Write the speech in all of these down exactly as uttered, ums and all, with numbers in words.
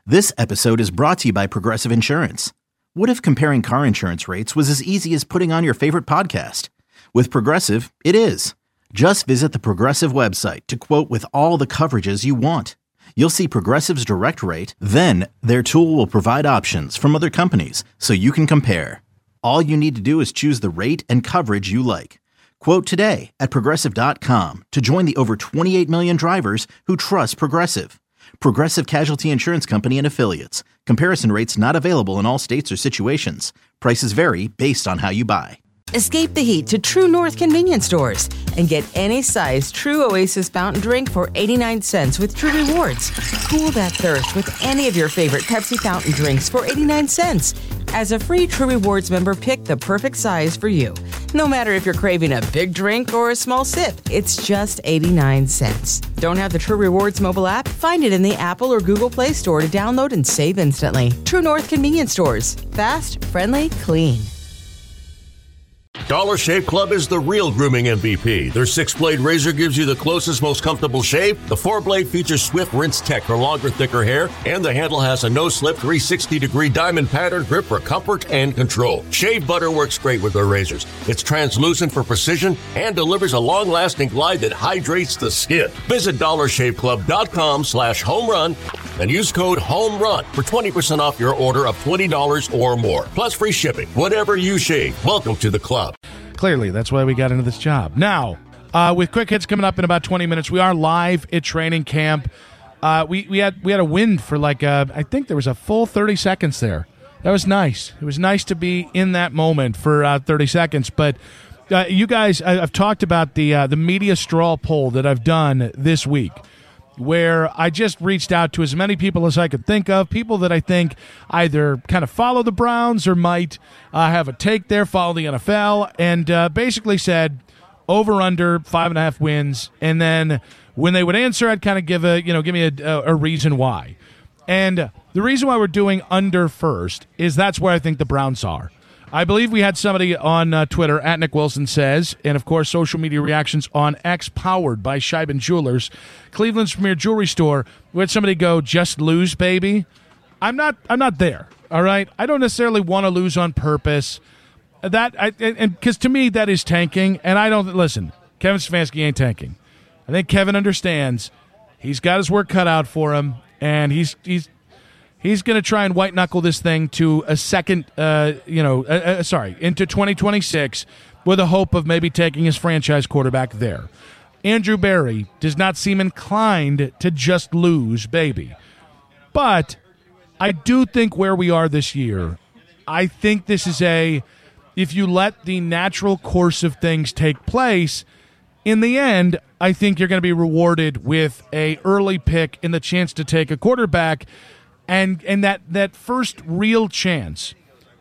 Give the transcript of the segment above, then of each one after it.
This episode is brought to you by Progressive Insurance. What if comparing car insurance rates was as easy as putting on your favorite podcast? With Progressive, it is. Just visit the Progressive website to quote with all the coverages you want. You'll see Progressive's direct rate, then their tool will provide options from other companies so you can compare. All you need to do is choose the rate and coverage you like. Quote today at progressive dot com to join the over twenty-eight million drivers who trust Progressive. Progressive Casualty Insurance Company and Affiliates. Comparison rates not available in all states or situations. Prices vary based on how you buy. Escape the heat to True North convenience stores and get any size True Oasis fountain drink for eighty-nine cents with True Rewards. Cool that thirst with any of your favorite Pepsi fountain drinks for eighty-nine cents. As a free True Rewards member, pick the perfect size for you. No matter if you're craving a big drink or a small sip, it's just eighty-nine cents. Don't have the True Rewards mobile app? Find it in the Apple or Google Play Store to download and save instantly. True North convenience stores. Fast, friendly, clean. Dollar Shave Club is the real grooming M V P. Their six-blade razor gives you the closest, most comfortable shave. The four-blade features swift rinse tech for longer, thicker hair. And the handle has a no-slip three hundred sixty degree diamond pattern grip for comfort and control. Shave butter works great with their razors. It's translucent for precision and delivers a long-lasting glide that hydrates the skin. Visit dollar shave club dot com slash home run and use code HOMERUN for twenty percent off your order of twenty dollars or more. Plus free shipping. Whatever you shave, welcome to the club. Clearly, that's why we got into this job. Now, uh, with quick hits coming up in about twenty minutes, we are live at training camp. Uh, we we had we had a wind for like uh, I think there was a full thirty seconds there. That was nice. It was nice to be in that moment for uh, thirty seconds. But uh, you guys, I, I've talked about the uh, the media straw poll that I've done this week, where I just reached out to as many people as I could think of, people that I think either kind of follow the Browns or might uh, have a take there, follow the N F L, and uh, basically said over under five and a half wins. And then when they would answer, I'd kind of give a you know give me a, a reason why. And the reason why we're doing under first is that's where I think the Browns are. I believe we had somebody on uh, Twitter, at Nick Wilson Says, and of course social media reactions on X, powered by Scheiben Jewelers, Cleveland's premier jewelry store. We had somebody go, just lose, baby. I'm not I'm not there, all right? I don't necessarily want to lose on purpose. That I, and because to me, that is tanking, and I don't, listen, Kevin Stefanski ain't tanking. I think Kevin understands he's got his work cut out for him, and he's he's He's going to try and white-knuckle this thing to a second, uh, you know, uh, uh, sorry, into twenty twenty-six with a hope of maybe taking his franchise quarterback there. Andrew Berry does not seem inclined to just lose, baby. But I do think where we are this year, I think this is a, if you let the natural course of things take place, in the end, I think you're going to be rewarded with a early pick and the chance to take a quarterback. And and that, that first real chance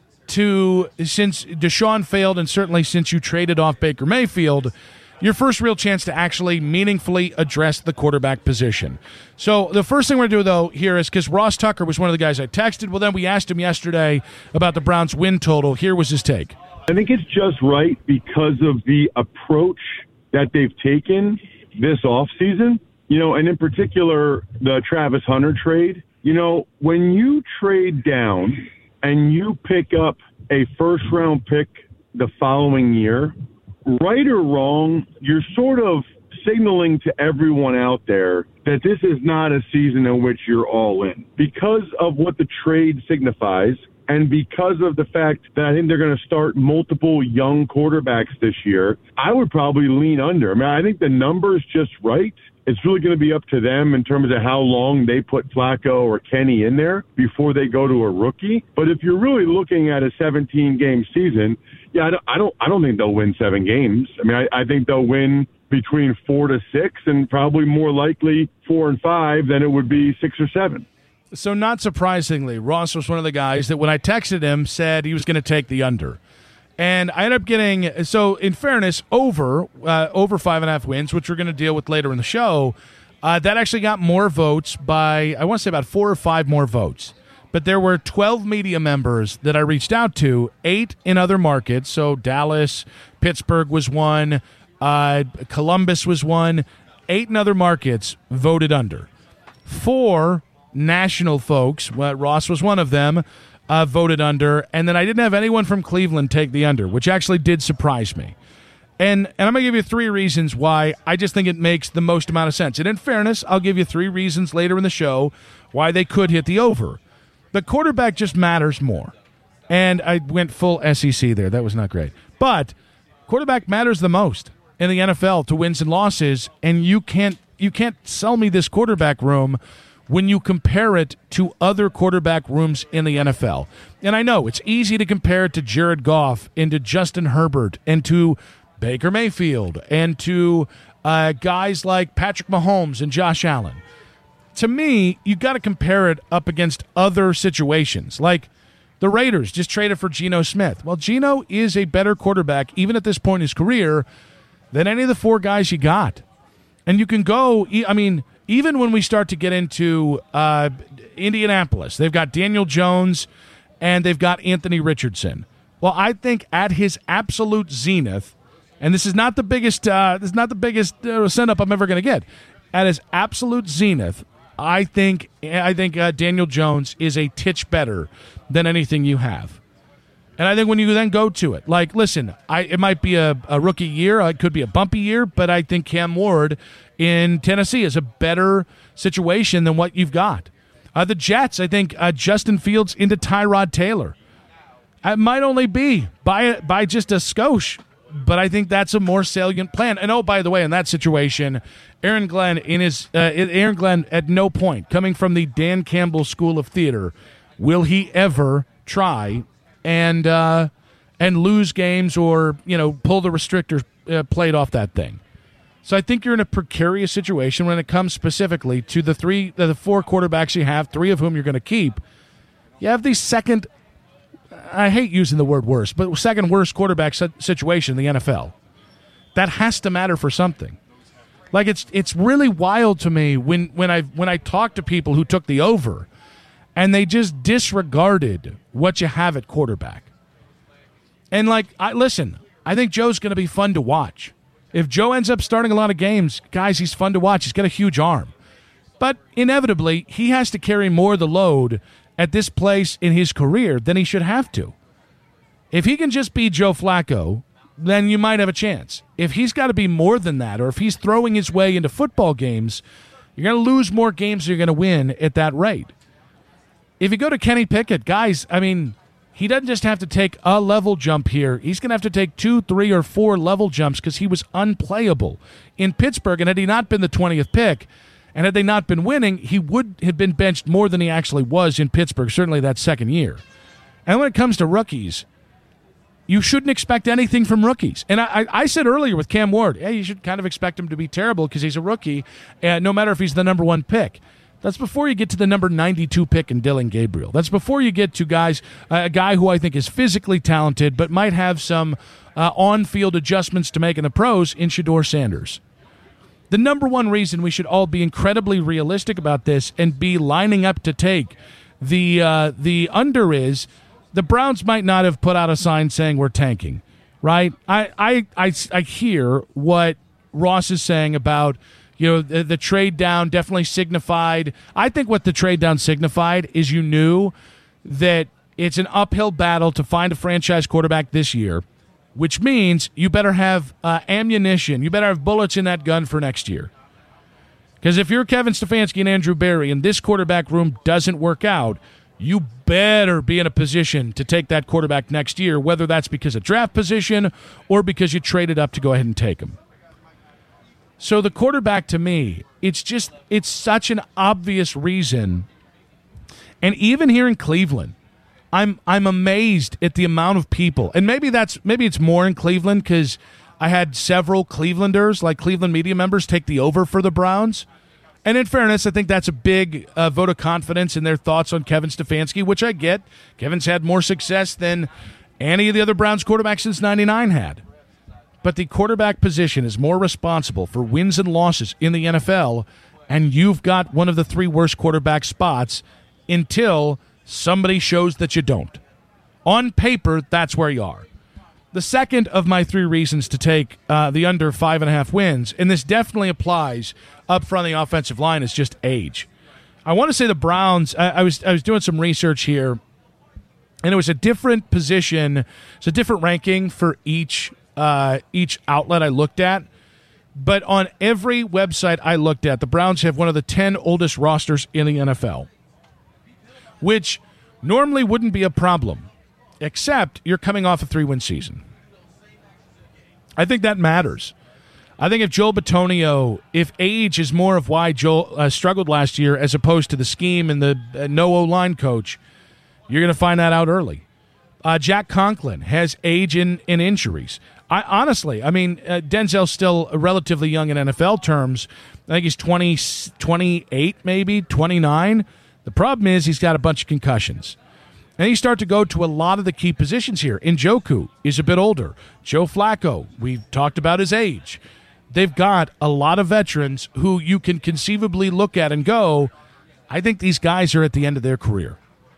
to, since Deshaun failed and certainly since you traded off Baker Mayfield, your first real chance to actually meaningfully address the quarterback position. So the first thing we're going to do, though, here is, because Ross Tucker was one of the guys I texted. Well, then we asked him yesterday about the Browns' win total. Here was his take. I think it's just right because of the approach that they've taken this offseason, you know, and in particular, the Travis Hunter trade. You know, when you trade down and you pick up a first-round pick the following year, right or wrong, you're sort of signaling to everyone out there that this is not a season in which you're all in. Because of what the trade signifies and because of the fact that I think they're going to start multiple young quarterbacks this year, I would probably lean under. I mean, I think the number's just right. It's really going to be up to them in terms of how long they put Flacco or Kenny in there before they go to a rookie. But if you're really looking at a seventeen-game season, yeah, I don't, I don't, I don't think they'll win seven games. I mean, I, I think they'll win between four to six, and probably more likely four and five than it would be six or seven. So, not surprisingly, Ross was one of the guys that when I texted him said he was going to take the under. And I ended up getting, so in fairness, over uh, over five and a half wins, which we're going to deal with later in the show. Uh, that actually got more votes by, I want to say about four or five more votes. But there were twelve media members that I reached out to, eight in other markets. So Dallas, Pittsburgh was one, uh, Columbus was one. Eight in other markets voted under. Four national folks, well, Ross was one of them, uh, voted under, and then I didn't have anyone from Cleveland take the under, which actually did surprise me. And and I'm going to give you three reasons why I just think it makes the most amount of sense. And in fairness, I'll give you three reasons later in the show why they could hit the over. The quarterback just matters more. And I went full S E C there. That was not great. But quarterback matters the most in the N F L to wins and losses, and you can't you can't sell me this quarterback room when you compare it to other quarterback rooms in the N F L. And I know it's easy to compare it to Jared Goff and to Justin Herbert and to Baker Mayfield and to uh, guys like Patrick Mahomes and Josh Allen. To me, you got to compare it up against other situations. Like the Raiders just traded for Geno Smith. Well, Geno is a better quarterback, even at this point in his career, than any of the four guys you got. And you can go, I mean, even when we start to get into uh, Indianapolis, they've got Daniel Jones and they've got Anthony Richardson. Well, I think at his absolute zenith, and this is not the biggest, uh, this is not the biggest uh, send-up I'm ever going to get. At his absolute zenith, I think I think uh, Daniel Jones is a titch better than anything you have. And I think when you then go to it, like, listen, I, it might be a, a rookie year, it could be a bumpy year, but I think Cam Ward in Tennessee is a better situation than what you've got. Uh, the Jets, I think uh, Justin Fields into Tyrod Taylor. It might only be by by just a skosh, but I think that's a more salient plan. And oh, by the way, in that situation, Aaron Glenn in his uh, Aaron Glenn at no point, coming from the Dan Campbell School of Theater, will he ever try and uh, and lose games or, you know, pull the restrictor uh, plate off that thing. So I think you're in a precarious situation when it comes specifically to the three, the four quarterbacks you have, three of whom you're going to keep. You have the second. I hate using the word worst, but second worst quarterback situation in the N F L. That has to matter for something. Like it's it's really wild to me when when I when I talk to people who took the over, and they just disregarded what you have at quarterback. And like, I listen, I think Joe's going to be fun to watch. If Joe ends up starting a lot of games, guys, he's fun to watch. He's got a huge arm, but inevitably he has to carry more of the load at this place in his career than he should have to. If he can just be Joe Flacco, then you might have a chance. If he's got to be more than that, or if he's throwing his way into football games, you're going to lose more games than you're going to win at that rate. If you go to Kenny Pickett, guys, I mean, he doesn't just have to take a level jump here. He's going to have to take two, three, or four level jumps because he was unplayable in Pittsburgh. And had he not been the twentieth pick, and had they not been winning, he would have been benched more than he actually was in Pittsburgh, certainly that second year. And when it comes to rookies, you shouldn't expect anything from rookies. And I, I said earlier with Cam Ward, hey, you should kind of expect him to be terrible because he's a rookie, and no matter if he's the number one pick. That's before you get to the number ninety-two pick in Dylan Gabriel. That's before you get to guys, uh, a guy who I think is physically talented but might have some uh, on-field adjustments to make in the pros in Shedeur Sanders. The number one reason we should all be incredibly realistic about this and be lining up to take the uh, the under is the Browns might not have put out a sign saying we're tanking, right? I I, I, I hear what Ross is saying about, you know, the, the trade down definitely signified. I think what the trade down signified is you knew that it's an uphill battle to find a franchise quarterback this year, which means you better have uh, ammunition. You better have bullets in that gun for next year. Because if you're Kevin Stefanski and Andrew Berry and this quarterback room doesn't work out, you better be in a position to take that quarterback next year, whether that's because of draft position or because you traded up to go ahead and take him. So the quarterback, to me, it's just, it's such an obvious reason. And even here in Cleveland, I'm I'm amazed at the amount of people, and maybe that's maybe it's more in Cleveland because I had several Clevelanders, like Cleveland media members, take the over for the Browns. And in fairness, I think that's a big uh, vote of confidence in their thoughts on Kevin Stefanski, which I get. Kevin's had more success than any of the other Browns quarterbacks since ninety-nine had. But the quarterback position is more responsible for wins and losses in the N F L, and you've got one of the three worst quarterback spots until somebody shows that you don't. On paper, that's where you are. The second of my three reasons to take uh, the under five and a half wins, and this definitely applies up front of the offensive line, is just age. I want to say the Browns, I, I was I was doing some research here, and it was a different position. It's a different ranking for each uh, each outlet I looked at. But on every website I looked at, the Browns have one of the ten oldest rosters in the N F L, which normally wouldn't be a problem, except you're coming off a three-win season. I think that matters. I think if Joel Bitonio, if age is more of why Joel uh, struggled last year as opposed to the scheme and the uh, no O-line coach, you're going to find that out early. Uh, Jack Conklin has age in, in injuries. I honestly, I mean, uh, Denzel's still relatively young in N F L terms. I think he's twenty, twenty-eight, maybe, twenty-nine. The problem is he's got a bunch of concussions. And you start to go to a lot of the key positions here. Njoku is a bit older. Joe Flacco, we've talked about his age. They've got a lot of veterans who you can conceivably look at and go, I think these guys are at the end of their career.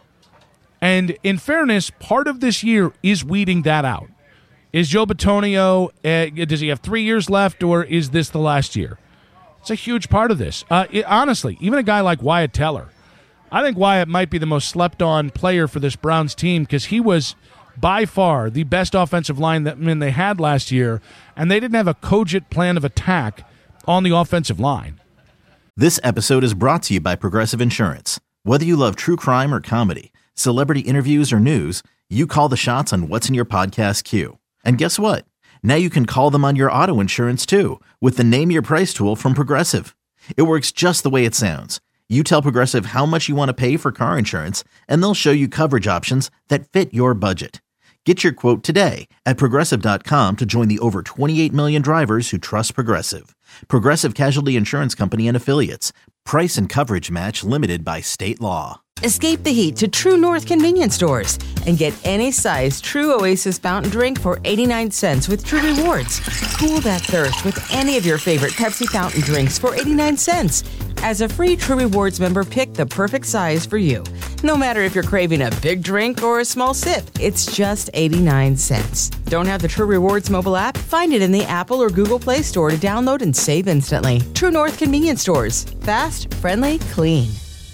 And in fairness, part of this year is weeding that out. Is Joe Bitonio, uh, does he have three years left, or is this the last year? It's a huge part of this. Uh, it, honestly, even a guy like Wyatt Teller, I think Wyatt might be the most slept-on player for this Browns team because he was by far the best offensive lineman they had last year, and they didn't have a cogent plan of attack on the offensive line. This episode is brought to you by Progressive Insurance. Whether you love true crime or comedy, celebrity interviews or news, you call the shots on what's in your podcast queue. And guess what? Now you can call them on your auto insurance too with the Name Your Price tool from Progressive. It works just the way it sounds. You tell Progressive how much you want to pay for car insurance, and they'll show you coverage options that fit your budget. Get your quote today at Progressive dot com to join the over twenty-eight million drivers who trust Progressive. Progressive Casualty Insurance Company and Affiliates. Price and coverage match limited by state law. Escape the heat to True North convenience stores and get any size True Oasis fountain drink for eighty-nine cents with True Rewards. Cool that thirst with any of your favorite Pepsi fountain drinks for eighty-nine cents. As a free True Rewards member, pick the perfect size for you. No matter if you're craving a big drink or a small sip, it's just eighty-nine cents. Don't have the True Rewards mobile app? Find it in the Apple or Google Play Store to download and save instantly. True North convenience stores. Fast, friendly, clean.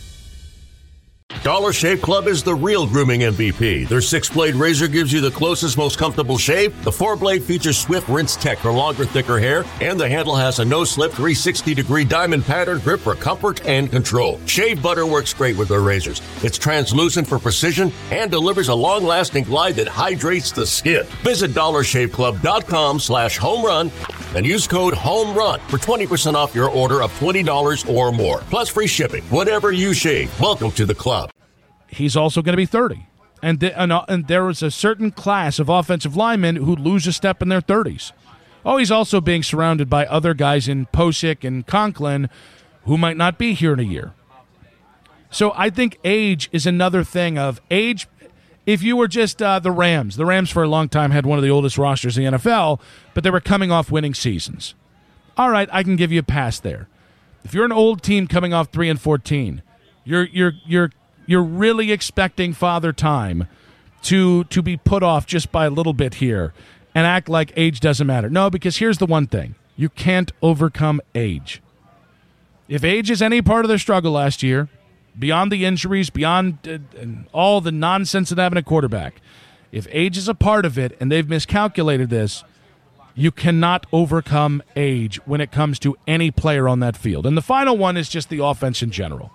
Dollar Shave Club is the real grooming M V P. Their six-blade razor gives you the closest, most comfortable shave. The four-blade features Swift Rinse Tech for longer, thicker hair, and the handle has a no-slip three sixty degree diamond pattern grip for comfort and control. Shave butter works great with their razors. It's translucent for precision and delivers a long-lasting glide that hydrates the skin. Visit dollar shave club dot com slash home run and use code HOMERUN for twenty percent off your order of twenty dollars or more. Plus free shipping. Whatever you shave, welcome to the club. He's also going to be thirty. And, th- and, uh, and there was a certain class of offensive linemen who lose a step in their thirties. Oh, he's also being surrounded by other guys in Posick and Conklin who might not be here in a year. So I think age is another thing of age. If you were just uh, the Rams, the Rams for a long time had one of the oldest rosters in the N F L, but they were coming off winning seasons. All right, I can give you a pass there. If you're an old team coming off three and fourteen, you're you're you're You're really expecting Father Time to to be put off just by a little bit here and act like age doesn't matter. No, because here's the one thing. You can't overcome age. If age is any part of their struggle last year, beyond the injuries, beyond uh, all the nonsense of having a quarterback, if age is a part of it and they've miscalculated this, you cannot overcome age when it comes to any player on that field. And the final one is just the offense in general.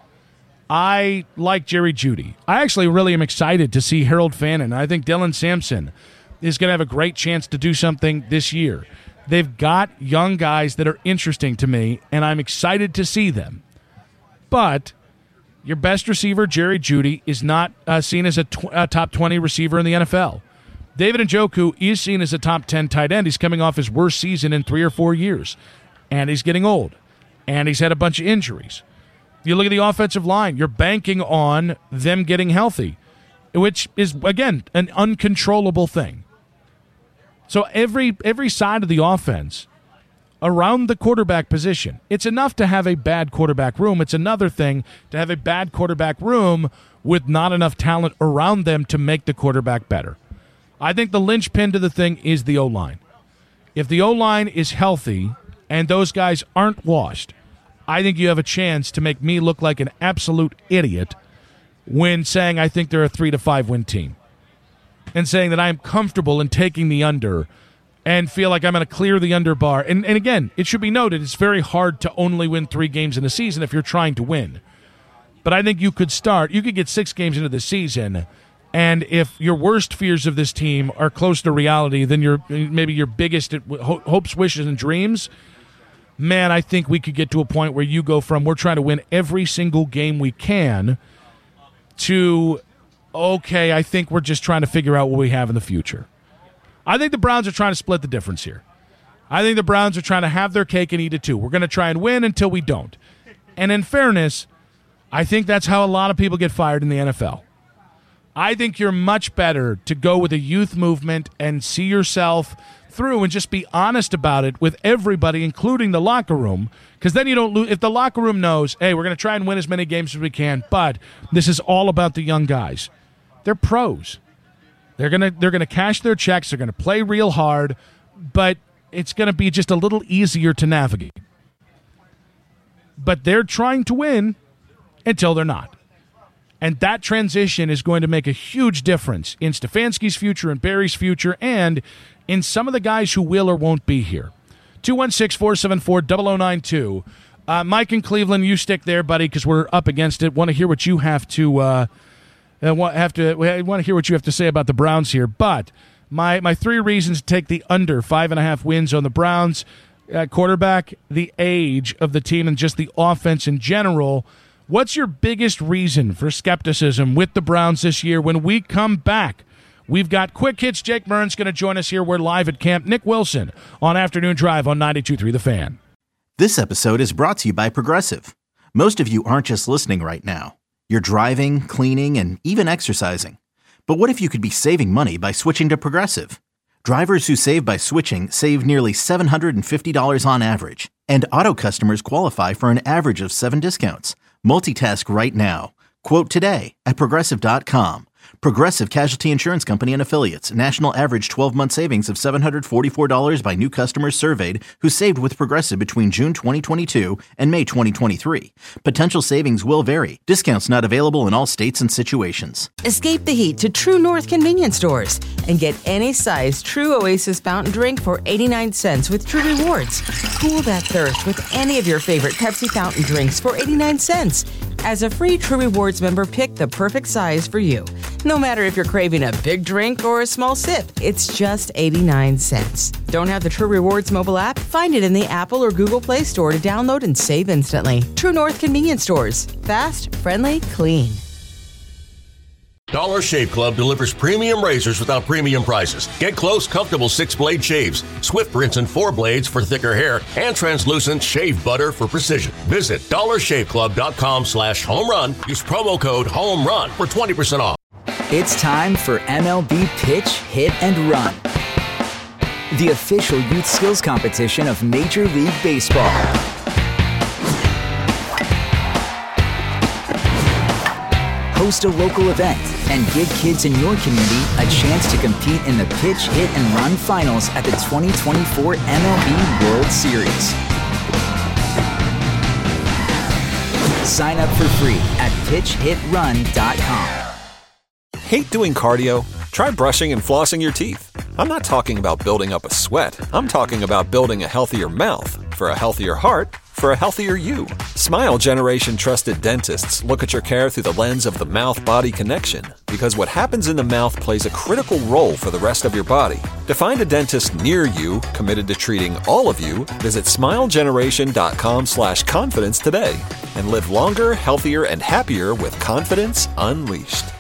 I like Jerry Jeudy. I actually really am excited to see Harold Fannin. I think Dylan Sampson is going to have a great chance to do something this year. They've got young guys that are interesting to me, and I'm excited to see them. But your best receiver, Jerry Jeudy, is not uh, seen as a, tw- a top twenty receiver in the N F L. David Njoku is seen as a top ten tight end. He's coming off his worst season in three or four years, and he's getting old, and he's had a bunch of injuries. You look at the offensive line, you're banking on them getting healthy, which is, again, an uncontrollable thing. So every every side of the offense around the quarterback position, it's enough to have a bad quarterback room. It's another thing to have a bad quarterback room with not enough talent around them to make the quarterback better. I think the linchpin to the thing is the O-line. If the O-line is healthy and those guys aren't washed, I think you have a chance to make me look like an absolute idiot when saying I think they're a three to five win team and saying that I am comfortable in taking the under and feel like I'm going to clear the under bar. And, and again, it should be noted, it's very hard to only win three games in a season if you're trying to win. But I think you could start, you could get six games into the season, and if your worst fears of this team are close to reality than your maybe your biggest hopes, wishes, and dreams, man, I think we could get to a point where you go from we're trying to win every single game we can to, okay, I think we're just trying to figure out what we have in the future. I think the Browns are trying to split the difference here. I think the Browns are trying to have their cake and eat it too. We're going to try and win until we don't. And in fairness, I think that's how a lot of people get fired in the N F L. I think you're much better to go with a youth movement and see yourself through and just be honest about it with everybody, including the locker room, because then you don't lose. If the locker room knows, hey, we're going to try and win as many games as we can, but this is all about the young guys. They're pros. They're going to they're going to cash their checks. They're going to play real hard, but it's going to be just a little easier to navigate. But they're trying to win until they're not. And that transition is going to make a huge difference in Stefanski's future and Barry's future and in some of the guys who will or won't be here. two one six, four seven four, zero zero nine two. Uh, Mike in Cleveland, you stick there, buddy, because we're up against it. Want to hear what you have to uh, have to want to hear what you have to say about the Browns here. But my my three reasons to take the under five and a half wins on the Browns: uh, quarterback, the age of the team, and just the offense in general. What's your biggest reason for skepticism with the Browns this year? When we come back, we've got Quick Hits. Jake Murren's going to join us here. We're live at camp. Nick Wilson on Afternoon Drive on ninety-two point three The Fan. This episode is brought to you by Progressive. Most of you aren't just listening right now. You're driving, cleaning, and even exercising. But what if you could be saving money by switching to Progressive? Drivers who save by switching save nearly seven hundred fifty dollars on average. And auto customers qualify for an average of seven discounts. Multitask right now. Quote today at Progressive dot com. Progressive Casualty Insurance Company and Affiliates. National average twelve-month savings of seven hundred forty-four dollars by new customers surveyed who saved with Progressive between June twenty twenty-two and May twenty twenty-three. Potential savings will vary. Discounts not available in all states and situations. Escape the heat to True North convenience stores and get any size True Oasis fountain drink for eighty-nine cents with True Rewards. Cool that thirst with any of your favorite Pepsi fountain drinks for eighty-nine cents. As a free True Rewards member, pick the perfect size for you. No matter if you're craving a big drink or a small sip, it's just eighty-nine cents. Don't have the True Rewards mobile app? Find it in the Apple or Google Play Store to download and save instantly. True North convenience stores. Fast, friendly, clean. Dollar Shave Club delivers premium razors without premium prices. Get close, comfortable six-blade shaves, swift rinse and four blades for thicker hair, and translucent shave butter for precision. Visit dollar shave club dot com slash home run. Use promo code HOMERUN for twenty percent off. It's time for M L B Pitch, Hit, and Run, the official youth skills competition of Major League Baseball. Host a local event and give kids in your community a chance to compete in the Pitch, Hit, and Run finals at the twenty twenty-four M L B World Series. Sign up for free at pitch hit run dot com. Hate doing cardio? Try brushing and flossing your teeth. I'm not talking about building up a sweat. I'm talking about building a healthier mouth for a healthier heart for a healthier you. Smile Generation trusted dentists look at your care through the lens of the mouth-body connection, because what happens in the mouth plays a critical role for the rest of your body. To find a dentist near you committed to treating all of you, visit smile generation dot com slash confidence today and live longer, healthier, and happier with confidence unleashed.